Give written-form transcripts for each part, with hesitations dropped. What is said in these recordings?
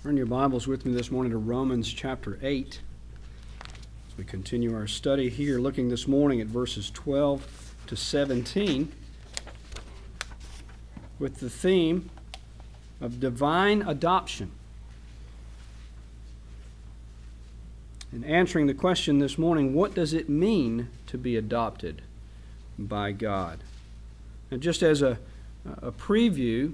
Turn your Bibles with me this morning to Romans chapter 8. As we continue our study here, looking this morning at verses 12 to 17 with the theme of divine adoption. And answering the question this morning, what does it mean to be adopted by God? And just as a preview,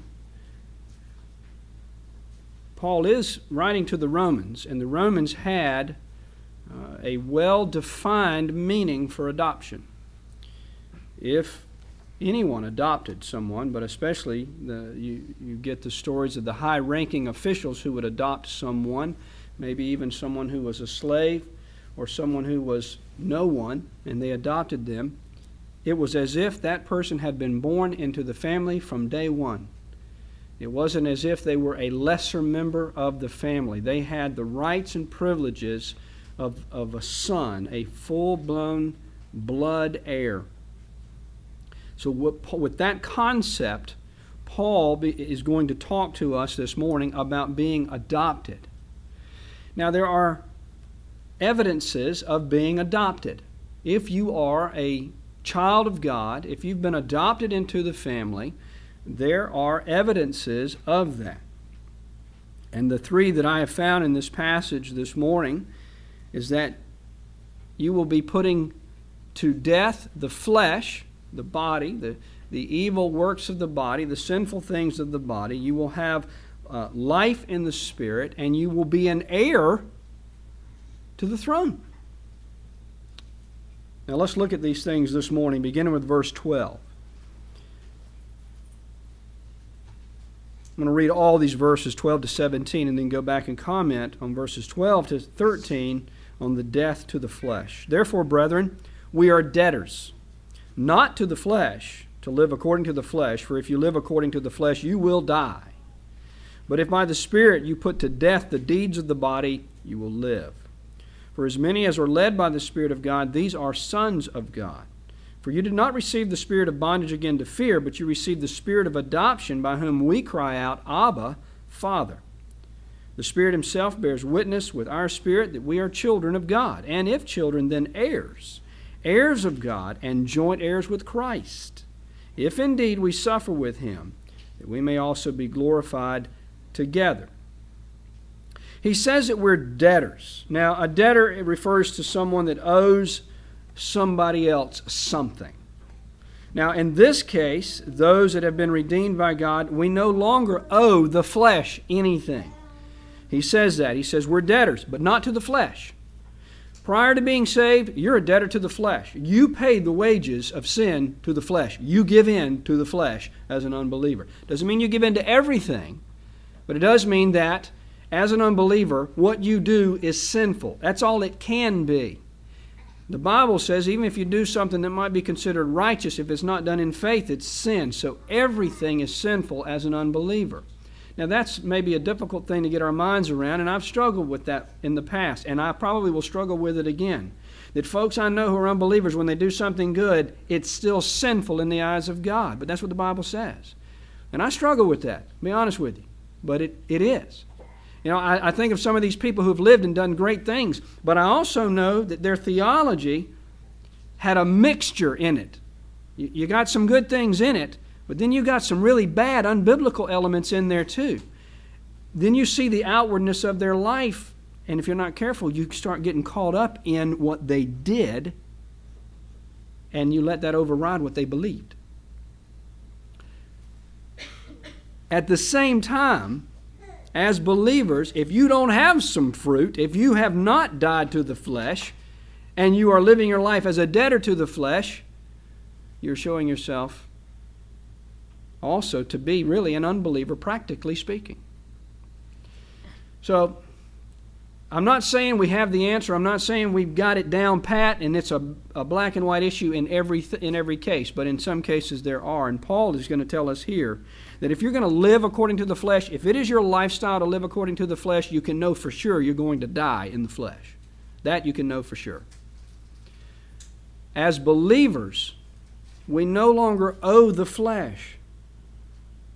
Paul is writing to the Romans, and the Romans had a well-defined meaning for adoption. If anyone adopted someone, but especially you get the stories of the high-ranking officials who would adopt someone, maybe even someone who was a slave or someone who was no one, and they adopted them, it was as if that person had been born into the family from day one. It wasn't as if they were a lesser member of the family. They had the rights and privileges of a son, a full-blown blood heir. So with that concept, Paul is going to talk to us this morning about being adopted. Now, there are evidences of being adopted. If you are a child of God, if you've been adopted into the family, there are evidences of that. And the three that I have found in this passage this morning is that you will be putting to death the flesh, the body, the evil works of the body, the sinful things of the body. You will have life in the Spirit, and you will be an heir to the throne. Now let's look at these things this morning, beginning with verse 12. I'm going to read all these verses 12 to 17 and then go back and comment on verses 12 to 13 on the death to the flesh. Therefore, brethren, we are debtors, not to the flesh, to live according to the flesh, for if you live according to the flesh, you will die. But if by the Spirit you put to death the deeds of the body, you will live. For as many as are led by the Spirit of God, these are sons of God. For you did not receive the spirit of bondage again to fear, but you received the Spirit of adoption, by whom we cry out, Abba, Father. The Spirit Himself bears witness with our spirit that we are children of God, and if children, then heirs, heirs of God, and joint heirs with Christ, if indeed we suffer with Him, that we may also be glorified together. He says that we're debtors. Now, a debtor, it refers to someone that owes somebody else something. Now, in this case, those that have been redeemed by God, we no longer owe the flesh anything. He says that. He says we're debtors, but not to the flesh. Prior to being saved, you're a debtor to the flesh. You pay the wages of sin to the flesh. You give in to the flesh as an unbeliever. Doesn't mean you give in to everything, but it does mean that as an unbeliever, what you do is sinful. That's all it can be. The Bible says even if you do something that might be considered righteous, if it's not done in faith, it's sin. So everything is sinful as an unbeliever. Now that's maybe a difficult thing to get our minds around, and I've struggled with that in the past, and I probably will struggle with it again. That folks I know who are unbelievers, when they do something good, it's still sinful in the eyes of God. But that's what the Bible says. And I struggle with that, to be honest with you. But it is. You know, I think of some of these people who've lived and done great things, but I also know that their theology had a mixture in it. You got some good things in it, but then you got some really bad, unbiblical elements in there too. Then you see the outwardness of their life, and if you're not careful, you start getting caught up in what they did, and you let that override what they believed. At the same time, as believers, if you don't have some fruit, if you have not died to the flesh, and you are living your life as a debtor to the flesh, you're showing yourself also to be really an unbeliever, practically speaking. So, I'm not saying we have the answer. I'm not saying we've got it down pat and it's a black and white issue in every case, but in some cases there are. And Paul is going to tell us here that if you're going to live according to the flesh, if it is your lifestyle to live according to the flesh, you can know for sure you're going to die in the flesh. That you can know for sure. As believers, we no longer owe the flesh.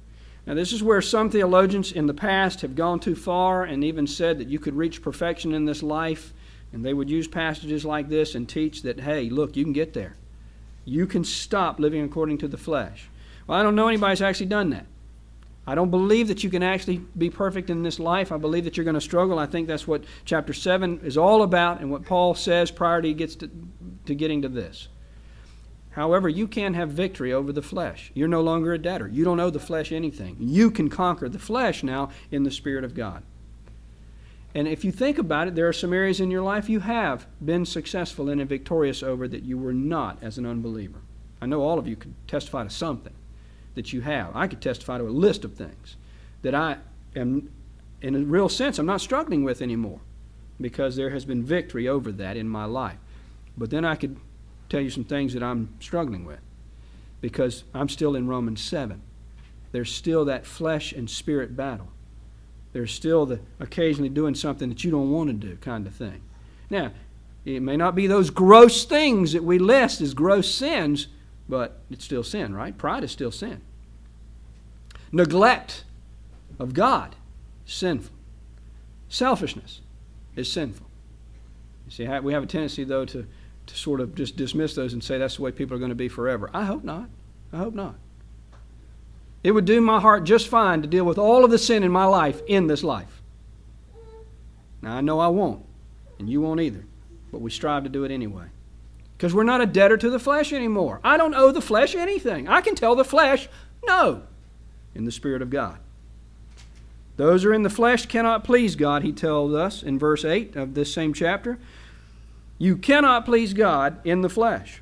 Now, this is where some theologians in the past have gone too far and even said that you could reach perfection in this life, and they would use passages like this and teach that, hey, look, you can get there. You can stop living according to the flesh. Well, I don't know anybody who's actually done that. I don't believe that you can actually be perfect in this life. I believe that you're going to struggle. I think that's what chapter 7 is all about and what Paul says prior to he gets to getting to this. However, you can have victory over the flesh. You're no longer a debtor. You don't owe the flesh anything. You can conquer the flesh now in the Spirit of God. And if you think about it, there are some areas in your life you have been successful in and victorious over that you were not as an unbeliever. I know all of you could testify to something that you have. I could testify to a list of things that I am, in a real sense, I'm not struggling with anymore because there has been victory over that in my life. But then I could tell you some things that I'm struggling with because I'm still in Romans 7. There's still that flesh and spirit battle. There's still the occasionally doing something that you don't want to do kind of thing. Now, it may not be those gross things that we list as gross sins, but it's still sin, right? Pride is still sin. Neglect of God is sinful. Selfishness is sinful. You see, we have a tendency, though, to sort of just dismiss those and say that's the way people are going to be forever. I hope not. I hope not. It would do my heart just fine to deal with all of the sin in my life in this life. Now, I know I won't, and you won't either, but we strive to do it anyway. Because we're not a debtor to the flesh anymore. I don't owe the flesh anything. I can tell the flesh no in the Spirit of God. Those who are in the flesh cannot please God, he tells us in verse 8 of this same chapter. You cannot please God in the flesh.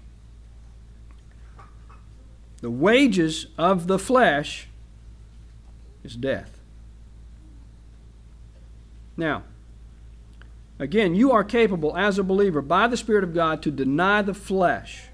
The wages of the flesh is death. Now, again, you are capable as a believer by the Spirit of God to deny the flesh.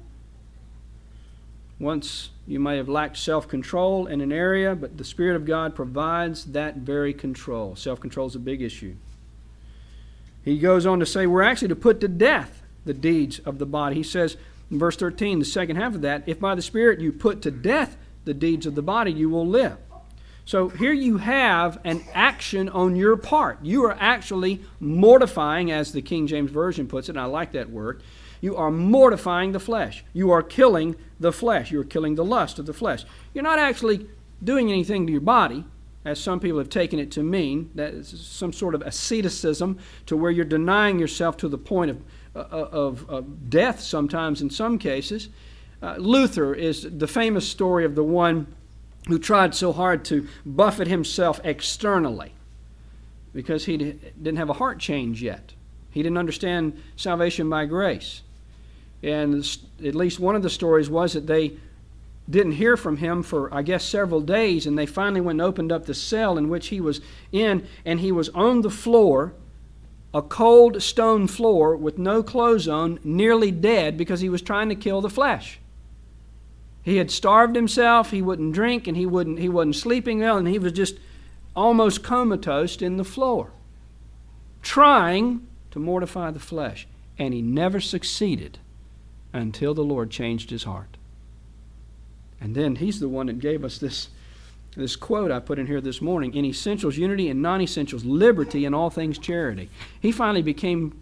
Once you may have lacked self-control in an area, but the Spirit of God provides that very control. Self-control is a big issue. He goes on to say we're actually to put to death the deeds of the body. He says in verse 13, the second half of that, if by the Spirit you put to death the deeds of the body, you will live. So here you have an action on your part. You are actually mortifying, as the King James Version puts it, and I like that word. You are mortifying the flesh. You are killing the flesh. You are killing the lust of the flesh. You're not actually doing anything to your body, as some people have taken it to mean. That is some sort of asceticism to where you're denying yourself to the point of death sometimes in some cases. Luther is the famous story of the one who tried so hard to buffet himself externally because he didn't have a heart change yet. He didn't understand salvation by grace. And at least one of the stories was that they didn't hear from him for, I guess, several days, and they finally went and opened up the cell in which he was in, and he was on the floor, a cold stone floor with no clothes on, nearly dead because he was trying to kill the flesh. He had starved himself, he wouldn't drink, and he wasn't sleeping well, and he was just almost comatose in the floor, trying to mortify the flesh. And he never succeeded until the Lord changed his heart. And then he's the one that gave us this quote I put in here this morning: in essentials unity, in non-essentials liberty, in all things charity. He finally became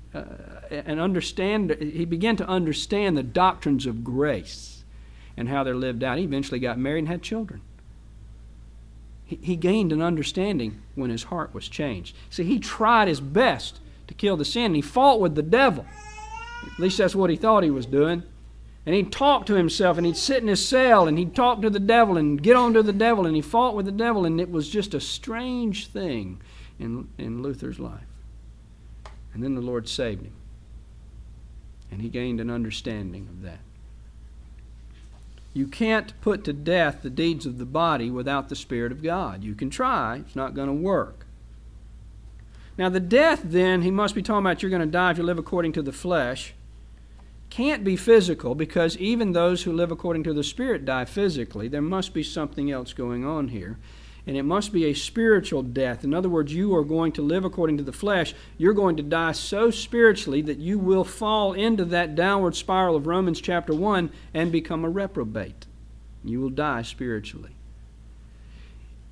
he began to understand the doctrines of grace and how they're lived out. He eventually got married and had children. He gained an understanding when his heart was changed. See, he tried his best to kill the sin. He fought with the devil. At least that's what he thought he was doing. And he'd talk to himself, and he'd sit in his cell, and he'd talk to the devil and get on to the devil, and he fought with the devil, and it was just a strange thing in Luther's life. And then the Lord saved him. And he gained an understanding of that. You can't put to death the deeds of the body without the Spirit of God. You can try. It's not going to work. Now the death then, he must be talking about you're going to die if you live according to the flesh, can't be physical, because even those who live according to the Spirit die physically. There must be something else going on here. And it must be a spiritual death. In other words, you are going to live according to the flesh. You're going to die so spiritually that you will fall into that downward spiral of Romans chapter 1 and become a reprobate. You will die spiritually.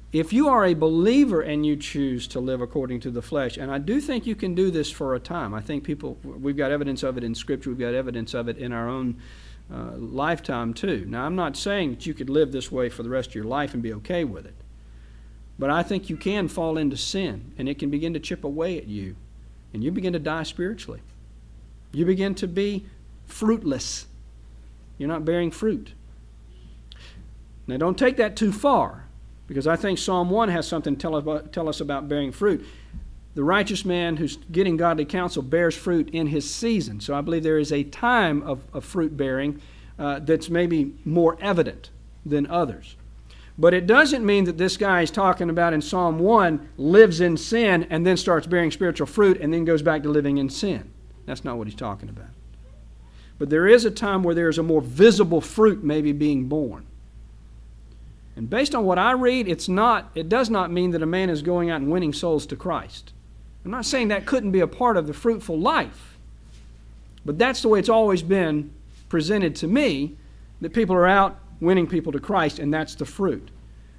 if you are a believer and you choose to live according to the flesh, and I do think you can do this for a time. I think we've got evidence of it in Scripture. We've got evidence of it in our own lifetime too. Now, I'm not saying that you could live this way for the rest of your life and be okay with it. But I think you can fall into sin, and it can begin to chip away at you, and you begin to die spiritually. You begin to be fruitless. You're not bearing fruit. Now, don't take that too far, because I think Psalm 1 has something to tell us about bearing fruit. The righteous man who's getting godly counsel bears fruit in his season. So I believe there is a time of fruit bearing that's maybe more evident than others. But it doesn't mean that this guy is talking about in Psalm 1 lives in sin and then starts bearing spiritual fruit and then goes back to living in sin. That's not what he's talking about. But there is a time where there is a more visible fruit maybe being born. And based on what I read, it does not mean that a man is going out and winning souls to Christ. I'm not saying that couldn't be a part of the fruitful life. But that's the way it's always been presented to me, that people are out winning people to Christ, and that's the fruit.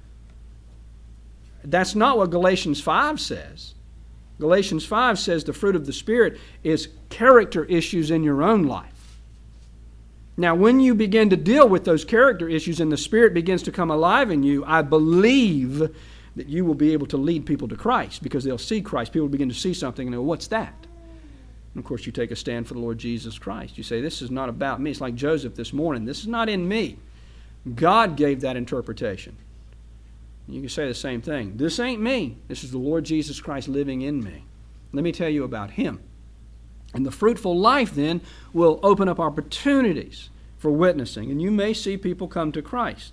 That's not what Galatians 5 says. Galatians 5 says the fruit of the Spirit is character issues in your own life. Now, when you begin to deal with those character issues and the Spirit begins to come alive in you, I believe that you will be able to lead people to Christ, because they'll see Christ. People will begin to see something and go, what's that? And of course, you take a stand for the Lord Jesus Christ. You say, this is not about me. It's like Joseph this morning. This is not in me. God gave that interpretation. You can say the same thing. This ain't me. This is the Lord Jesus Christ living in me. Let me tell you about Him. And the fruitful life then will open up opportunities for witnessing. And you may see people come to Christ.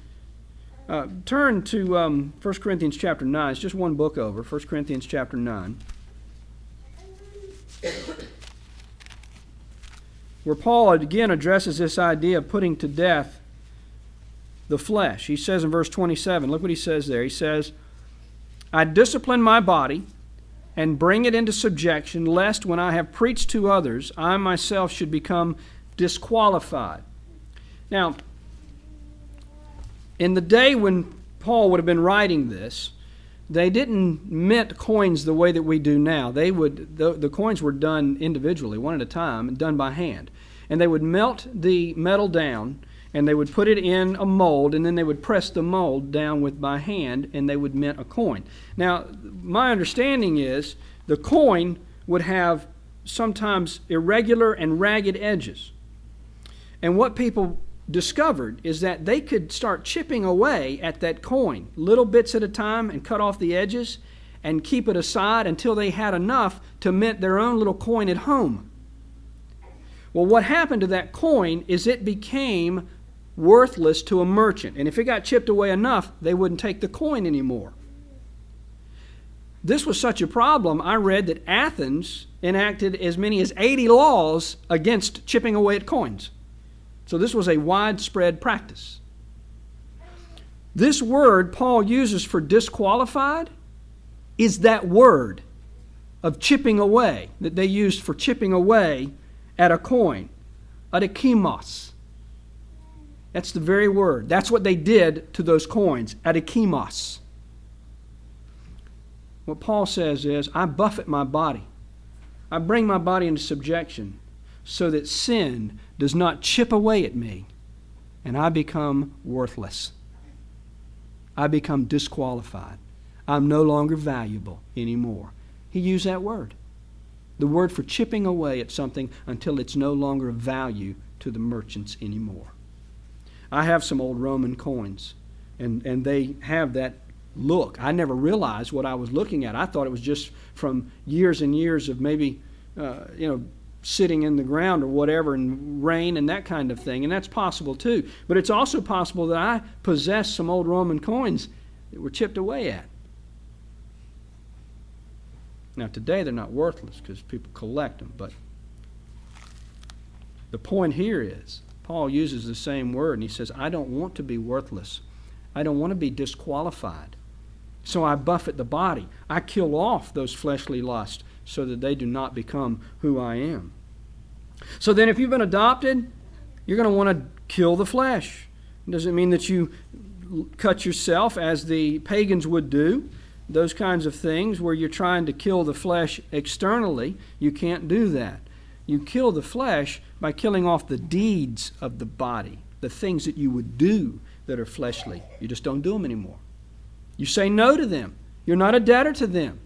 Turn to 1 Corinthians chapter 9. It's just one book over. 1 Corinthians chapter 9. Where Paul again addresses this idea of putting to death the flesh. He says in verse 27, look what he says there. He says, I discipline my body and bring it into subjection, lest when I have preached to others, I myself should become disqualified. Now, in the day when Paul would have been writing this, they didn't mint coins the way that we do now. The coins were done individually, one at a time, and done by hand. And they would melt the metal down, and they would put it in a mold, and then they would press the mold down by hand, and they would mint a coin. Now, my understanding is the coin would have sometimes irregular and ragged edges. And what people discovered is that they could start chipping away at that coin, little bits at a time, and cut off the edges, and keep it aside until they had enough to mint their own little coin at home. Well, what happened to that coin is it became worthless to a merchant. And if it got chipped away enough, they wouldn't take the coin anymore. This was such a problem, I read that Athens enacted as many as 80 laws against chipping away at coins. So this was a widespread practice. This word Paul uses for disqualified is that word of chipping away that they used for chipping away at a coin, adikimos. That's the very word. That's what they did to those coins, adikimos. What Paul says is, I buffet my body. I bring my body into subjection so that sin does not chip away at me and I become worthless. I become disqualified. I'm no longer valuable anymore. He used that word. The word for chipping away at something until it's no longer of value to the merchants anymore. I have some old Roman coins, and they have that look. I never realized what I was looking at. I thought it was just from years and years of maybe, sitting in the ground or whatever, and rain and that kind of thing. And that's possible too. But it's also possible that I possess some old Roman coins that were chipped away at. Now today they're not worthless because people collect them. But the point here is, Paul uses the same word, and he says, I don't want to be worthless. I don't want to be disqualified. So I buffet the body. I kill off those fleshly lusts so that they do not become who I am. So then if you've been adopted, you're going to want to kill the flesh. It doesn't mean that you cut yourself as the pagans would do, those kinds of things where you're trying to kill the flesh externally, you can't do that. You kill the flesh by killing off the deeds of the body, the things that you would do that are fleshly. You just don't do them anymore. You say no to them. You're not a debtor to them.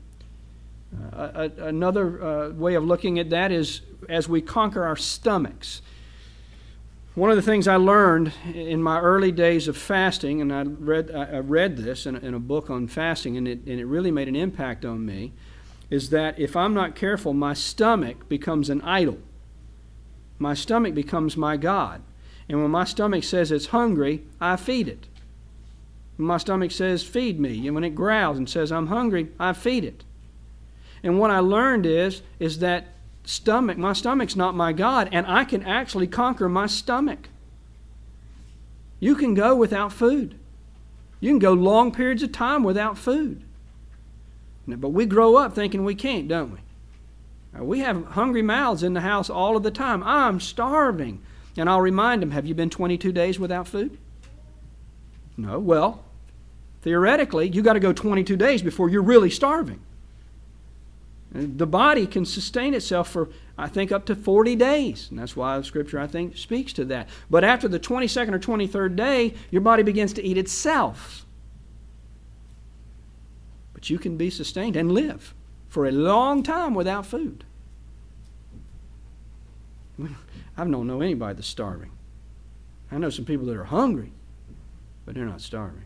Another way of looking at that is as we conquer our stomachs. One of the things I learned in my early days of fasting, and I read this in a book on fasting, and it really made an impact on me, is that if I'm not careful, my stomach becomes an idol. My stomach becomes my God. And when my stomach says it's hungry, I feed it. When my stomach says, feed me, and when it growls and says I'm hungry, I feed it. And what I learned is that my stomach's not my God, and I can actually conquer my stomach. You can go without food. You can go long periods of time without food. But we grow up thinking we can't, don't we? We have hungry mouths in the house all of the time. I'm starving. And I'll remind them, have you been 22 days without food? No. Well, theoretically, you got to go 22 days before you're really starving. The body can sustain itself for, I think, up to 40 days. And that's why the Scripture, I think, speaks to that. But after the 22nd or 23rd day, your body begins to eat itself. But you can be sustained and live for a long time without food. I don't know anybody that's starving. I know some people that are hungry, but they're not starving.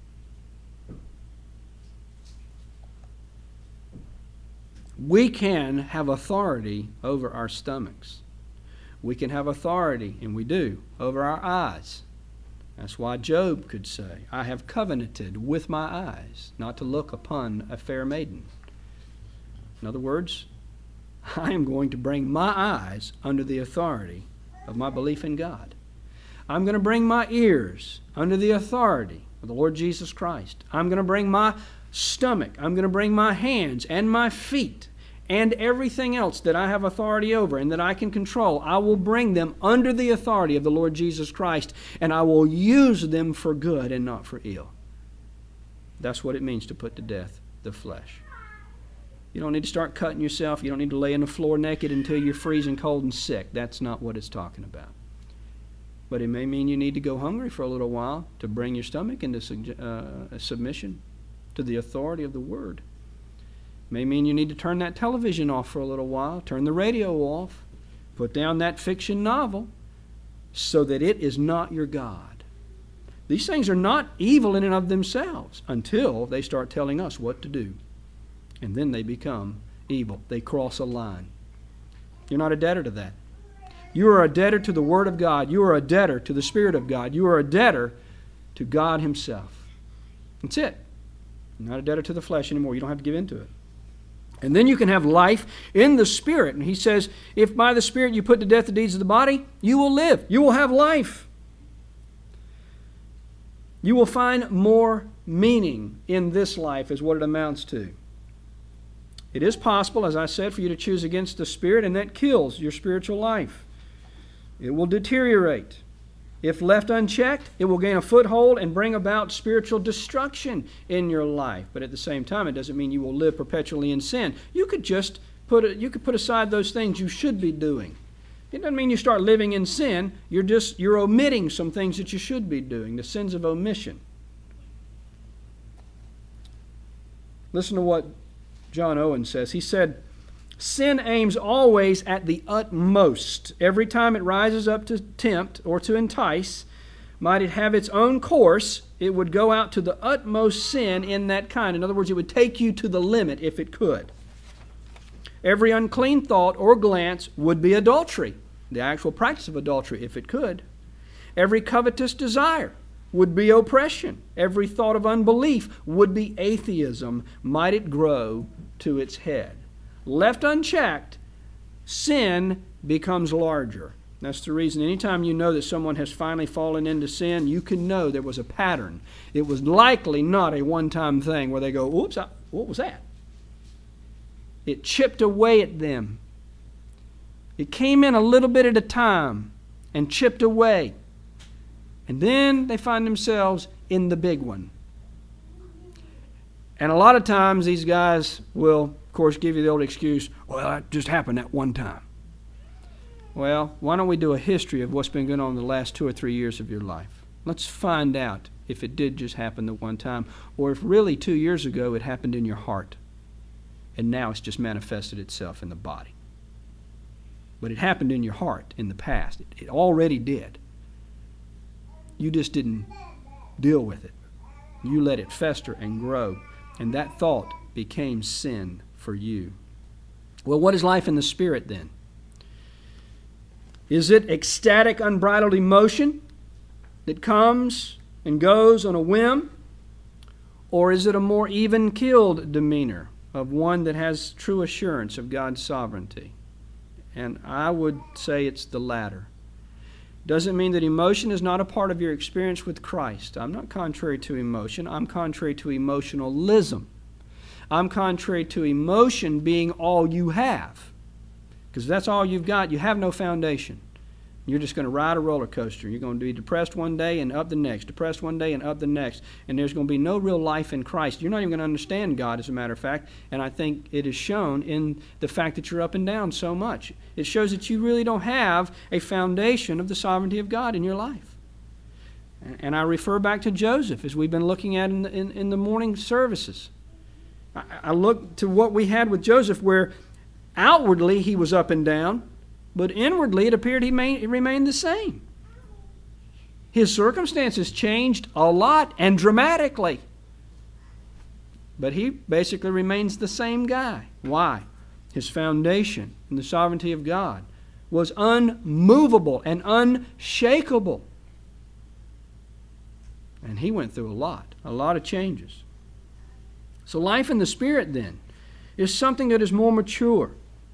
We can have authority over our stomachs. We can have authority, and we do, over our eyes. That's why Job could say, I have covenanted with my eyes not to look upon a fair maiden. In other words, I am going to bring my eyes under the authority of my belief in God. I'm going to bring my ears under the authority of the Lord Jesus Christ. I'm going to bring my stomach. I'm going to bring my hands and my feet and everything else that I have authority over and that I can control. I will bring them under the authority of the Lord Jesus Christ, and I will use them for good and not for ill. That's what it means to put to death the flesh. You don't need to start cutting yourself. You don't need to lay on the floor naked until you're freezing cold and sick. That's not what it's talking about. But it may mean you need to go hungry for a little while to bring your stomach into submission to the authority of the Word. It may mean you need to turn that television off for a little while, turn the radio off, put down that fiction novel so that it is not your God. These things are not evil in and of themselves until they start telling us what to do. And then they become evil. They cross a line. You're not a debtor to that. You are a debtor to the Word of God. You are a debtor to the Spirit of God. You are a debtor to God Himself. That's it. You're not a debtor to the flesh anymore. You don't have to give in to it. And then you can have life in the Spirit. And He says, if by the Spirit you put to death the deeds of the body, you will live. You will have life. You will find more meaning in this life is what it amounts to. It is possible, as I said, for you to choose against the Spirit, and that kills your spiritual life. It will deteriorate. If left unchecked, it will gain a foothold and bring about spiritual destruction in your life. But at the same time, it doesn't mean you will live perpetually in sin. You could just put aside those things you should be doing. It doesn't mean you start living in sin. You're omitting some things that you should be doing, the sins of omission. Listen to what John Owen says. He said, sin aims always at the utmost. Every time it rises up to tempt or to entice, might it have its own course, it would go out to the utmost sin in that kind. In other words, it would take you to the limit if it could. Every unclean thought or glance would be adultery, the actual practice of adultery if it could. Every covetous desire would be oppression. Every thought of unbelief would be atheism, might it grow to its head. Left unchecked, sin becomes larger. That's the reason anytime you know that someone has finally fallen into sin, you can know there was a pattern. It was likely not a one-time thing where they go, oops, what was that? It chipped away at them. It came in a little bit at a time and chipped away. And then they find themselves in the big one. And a lot of times these guys will, of course, give you the old excuse, well, that just happened that one time. Well, why don't we do a history of what's been going on in the last 2 or 3 years of your life? Let's find out if it did just happen the one time, or if really 2 years ago it happened in your heart, and now it's just manifested itself in the body. But it happened in your heart in the past. It already did. You just didn't deal with it. You let it fester and grow, and that thought became sin for you. Well, what is life in the Spirit then? Is it ecstatic, unbridled emotion that comes and goes on a whim? Or is it a more even-keeled demeanor of one that has true assurance of God's sovereignty? And I would say it's the latter. Doesn't mean that emotion is not a part of your experience with Christ. I'm not contrary to emotion. I'm contrary to emotionalism. I'm contrary to emotion being all you have. Because if that's all you've got, you have no foundation. You're just going to ride a roller coaster. You're going to be depressed one day and up the next, depressed one day and up the next. And there's going to be no real life in Christ. You're not even going to understand God, as a matter of fact. And I think it is shown in the fact that you're up and down so much. It shows that you really don't have a foundation of the sovereignty of God in your life. And I refer back to Joseph, as we've been looking at in the morning services. I look to what we had with Joseph, where outwardly he was up and down, but inwardly it appeared he remained the same. His circumstances changed a lot and dramatically, but he basically remains the same guy. Why? His foundation in the sovereignty of God was unmovable and unshakable. And he went through a lot of changes. So life in the Spirit then is something that is more mature.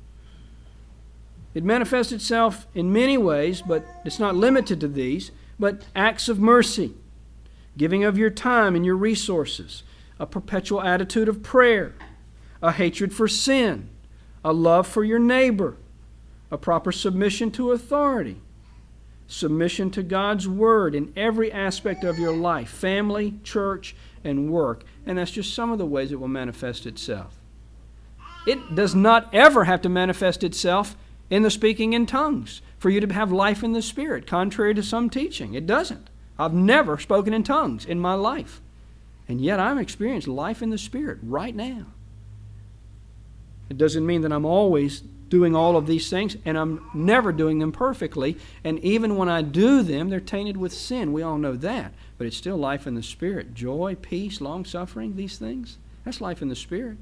It manifests itself in many ways, but it's not limited to these, but acts of mercy, giving of your time and your resources, a perpetual attitude of prayer, a hatred for sin, a love for your neighbor, a proper submission to authority, submission to God's Word in every aspect of your life, family, church, and work. And that's just some of the ways it will manifest itself. It does not ever have to manifest itself in the speaking in tongues for you to have life in the Spirit, contrary to some teaching. It doesn't. I've never spoken in tongues in my life. And yet I'm experiencing life in the Spirit right now. It doesn't mean that I'm always doing all of these things, and I'm never doing them perfectly. And even when I do them, they're tainted with sin. We all know that. But it's still life in the Spirit. Joy, peace, long-suffering, these things. That's life in the Spirit.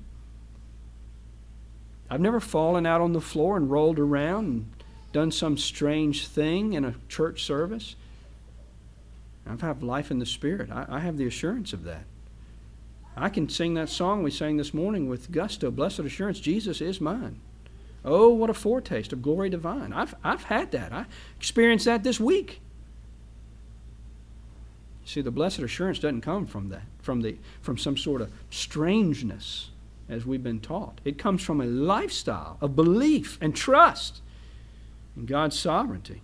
I've never fallen out on the floor and rolled around and done some strange thing in a church service. I've had life in the Spirit. I have the assurance of that. I can sing that song we sang this morning with gusto. Blessed assurance, Jesus is mine. Oh, what a foretaste of glory divine. I've had that. I experienced that this week. See, the blessed assurance doesn't come from that, from some sort of strangeness, as we've been taught. It comes from a lifestyle of belief and trust in God's sovereignty.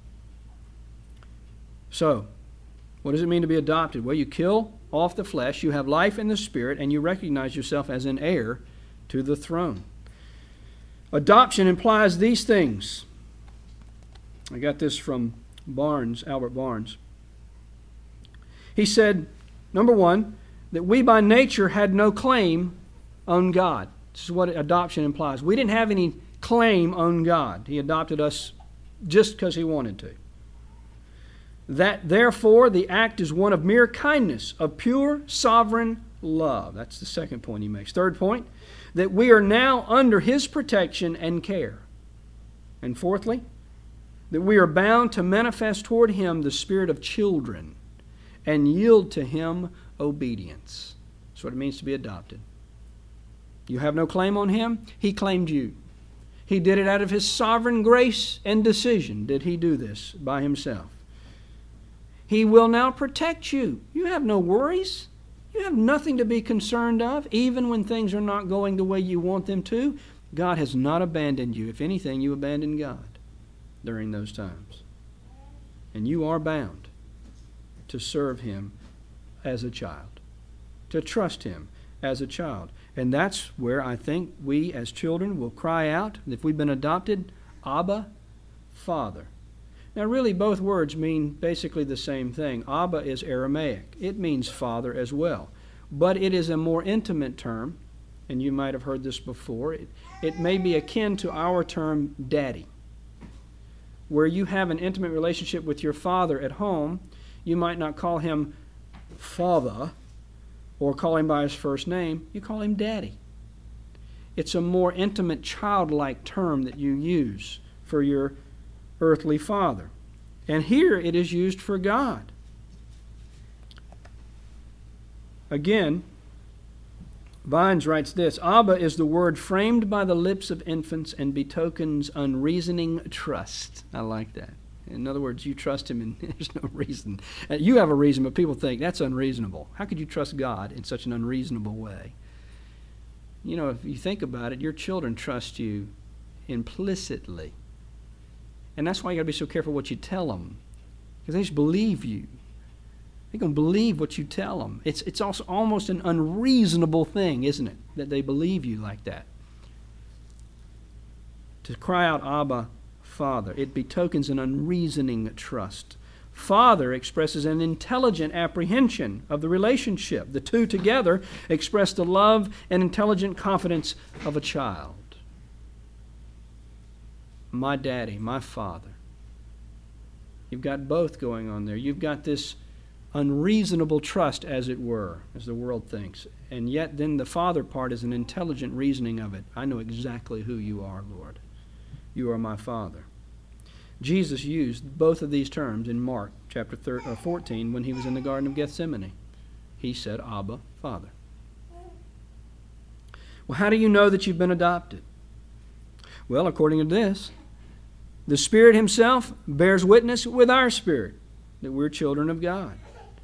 So, what does it mean to be adopted? Well, you kill off the flesh, you have life in the Spirit, and you recognize yourself as an heir to the throne. Adoption implies these things. I got this from Barnes, Albert Barnes. He said, number one, that we by nature had no claim on God. This is what adoption implies. We didn't have any claim on God. He adopted us just because He wanted to. That, therefore, the act is one of mere kindness, of pure sovereign love. That's the second point he makes. Third point, that we are now under His protection and care. And fourthly, that we are bound to manifest toward Him the spirit of children and yield to Him obedience. That's what it means to be adopted. You have no claim on Him. He claimed you. He did it out of His sovereign grace and decision. Did He do this by Himself? He will now protect you. You have no worries. You have nothing to be concerned of, even when things are not going the way you want them to. God has not abandoned you. If anything, you abandoned God during those times. And you are bound to serve Him as a child, to trust Him as a child. And that's where I think we as children will cry out, if we've been adopted, Abba, Father. Now really both words mean basically the same thing. Abba is Aramaic. It means father as well. But it is a more intimate term, and you might have heard this before. It may be akin to our term daddy. Where you have an intimate relationship with your father at home, you might not call him father or call him by his first name. You call him daddy. It's a more intimate, childlike term that you use for your earthly father. And here it is used for God. Again, Vines writes this, Abba is the word framed by the lips of infants and betokens unreasoning trust. I like that. In other words, you trust Him and there's no reason. You have a reason, but people think that's unreasonable. How could you trust God in such an unreasonable way? You know, if you think about it, your children trust you implicitly. And that's why you got to be so careful what you tell them. Because they just believe you. They're going to believe what you tell them. It's also almost an unreasonable thing, isn't it, that they believe you like that. To cry out, Abba, Father, it betokens an unreasoning trust. Father expresses an intelligent apprehension of the relationship. The two together express the love and intelligent confidence of a child. My daddy, my father. You've got both going on there. You've got this unreasonable trust, as it were, as the world thinks. And yet then the father part is an intelligent reasoning of it. I know exactly who you are, Lord. You are my Father. Jesus used both of these terms in Mark chapter 14 when He was in the Garden of Gethsemane. He said, Abba, Father. Well, how do you know that you've been adopted? Well, according to this, the Spirit Himself bears witness with our spirit that we're children of God.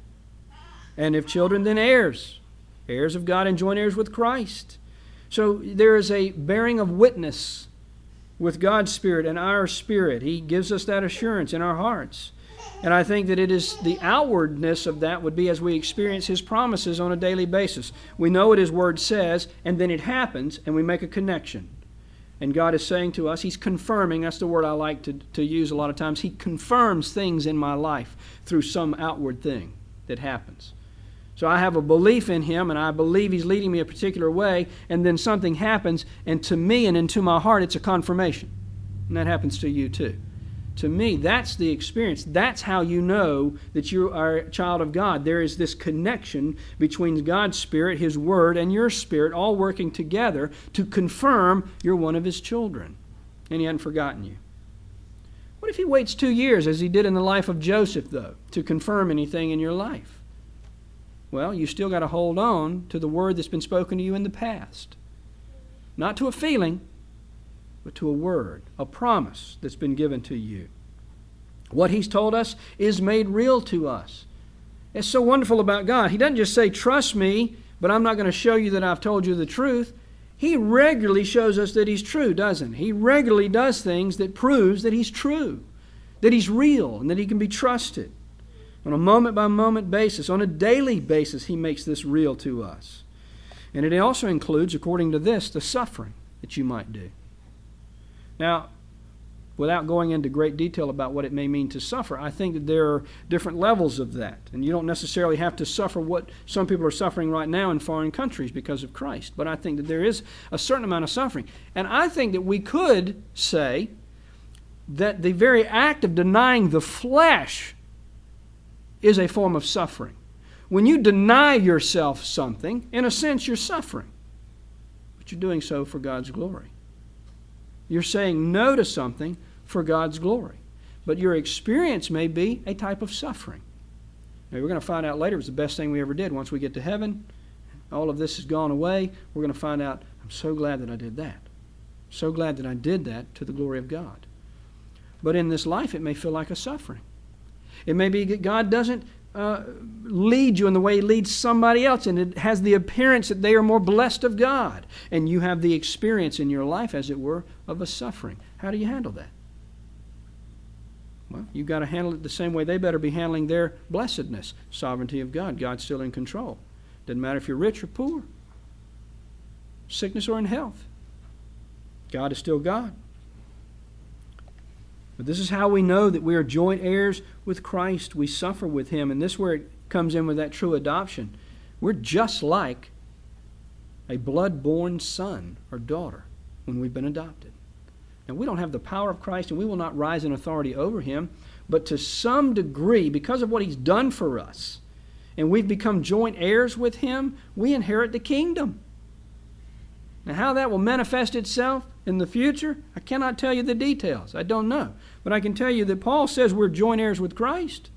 And if children, then heirs. Heirs of God and joint heirs with Christ. So there is a bearing of witness with God's Spirit and our spirit. He gives us that assurance in our hearts. And I think that it is the outwardness of that would be as we experience His promises on a daily basis. We know what His Word says, and then it happens, and we make a connection. And God is saying to us, He's confirming, that's the word I like to use a lot of times, He confirms things in my life through some outward thing that happens. So I have a belief in Him, and I believe He's leading me a particular way, and then something happens, and to me and into my heart, it's a confirmation. And that happens to you too. To me, that's the experience. That's how you know that you are a child of God. There is this connection between God's Spirit, His Word, and your spirit all working together to confirm you're one of His children. And He hadn't forgotten you. What if He waits 2 years, as He did in the life of Joseph, though, to confirm anything in your life? Well, you still got to hold on to the word that's been spoken to you in the past. Not to a feeling, but to a word, a promise that's been given to you. What He's told us is made real to us. It's so wonderful about God. He doesn't just say, trust me, but I'm not going to show you that I've told you the truth. He regularly shows us that He's true, doesn't He? He regularly does things that proves that He's true, that He's real, and that He can be trusted. On a moment-by-moment basis, on a daily basis, He makes this real to us. And it also includes, according to this, the suffering that you might do. Now, without going into great detail about what it may mean to suffer, I think that there are different levels of that. And you don't necessarily have to suffer what some people are suffering right now in foreign countries because of Christ. But I think that there is a certain amount of suffering. And I think that we could say that the very act of denying the flesh is a form of suffering. When you deny yourself something, in a sense you're suffering. But you're doing so for God's glory. You're saying no to something for God's glory. But your experience may be a type of suffering. Now, we're going to find out later it was the best thing we ever did. Once we get to heaven, all of this has gone away. We're going to find out, I'm so glad that I did that. I'm so glad that I did that to the glory of God. But in this life, it may feel like a suffering. It may be that God doesn't lead you in the way He leads somebody else, and it has the appearance that they are more blessed of God. And you have the experience in your life, as it were, of a suffering. How do you handle that? Well, you've got to handle it the same way they better be handling their blessedness. Sovereignty of God. God's still in control. Doesn't matter if you're rich or poor, sickness or in health. God is still God. But this is how we know that we are joint heirs with Christ. We suffer with Him. And this is where it comes in with that true adoption. We're just like a blood-born son or daughter when we've been adopted. Now, we don't have the power of Christ, and we will not rise in authority over Him, but to some degree, because of what He's done for us, and we've become joint heirs with Him, we inherit the kingdom. Now, how that will manifest itself in the future, I cannot tell you the details. I don't know. But I can tell you that Paul says we're joint heirs with Christ.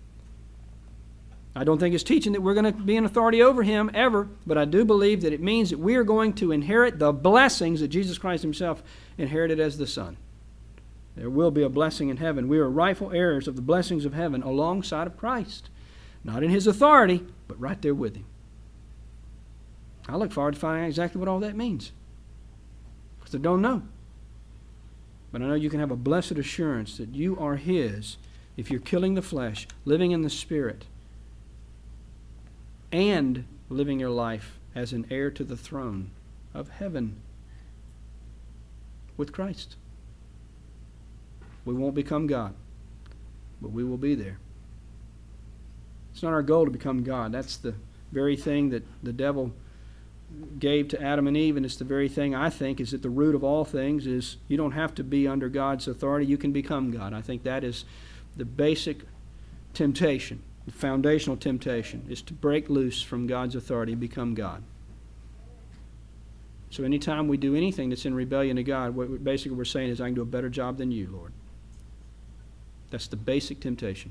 I don't think it's teaching that we're going to be in authority over Him ever, but I do believe that it means that we are going to inherit the blessings that Jesus Christ Himself inherited as the Son. There will be a blessing in heaven. We are rightful heirs of the blessings of heaven alongside of Christ. Not in His authority, but right there with Him. I look forward to finding out exactly what all that means, because I don't know. But I know you can have a blessed assurance that you are His if you're killing the flesh, living in the Spirit, and living your life as an heir to the throne of heaven with Christ. We won't become God, but we will be there. It's not our goal to become God. That's the very thing that the devil gave to Adam and Eve, and it's the very thing I think is at the root of all things. Is you don't have to be under God's authority. You can become God. I think that is the basic temptation. The foundational temptation is to break loose from God's authority and become God. So anytime we do anything that's in rebellion to God, what basically we're saying is, I can do a better job than you, Lord. That's the basic temptation.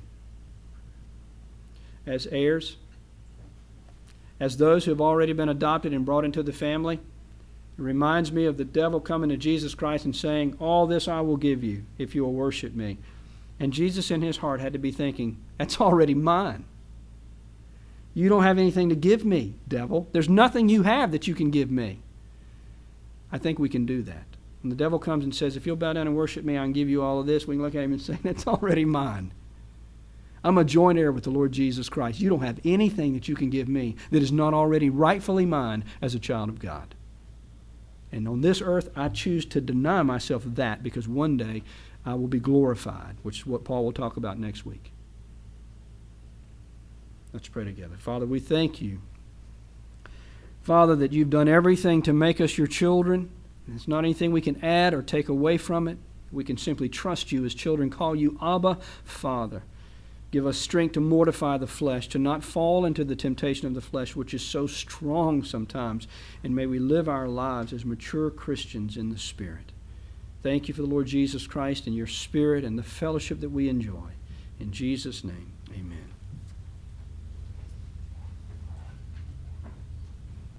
As heirs, as those who have already been adopted and brought into the family, it reminds me of the devil coming to Jesus Christ and saying, all this I will give you if you will worship me. And Jesus in His heart had to be thinking, that's already mine. You don't have anything to give me, devil. There's nothing you have that you can give me. I think we can do that. When the devil comes and says, if you'll bow down and worship me, I can give you all of this, we can look at him and say, that's already mine. I'm a joint heir with the Lord Jesus Christ. You don't have anything that you can give me that is not already rightfully mine as a child of God. And on this earth, I choose to deny myself of that, because one day I will be glorified, which is what Paul will talk about next week. Let's pray together. Father, we thank you, Father, that you've done everything to make us your children. There's not anything we can add or take away from it. We can simply trust you as children, call you Abba, Father. Give us strength to mortify the flesh, to not fall into the temptation of the flesh, which is so strong sometimes. And may we live our lives as mature Christians in the Spirit. Thank you for the Lord Jesus Christ and your Spirit and the fellowship that we enjoy. In Jesus' name, amen.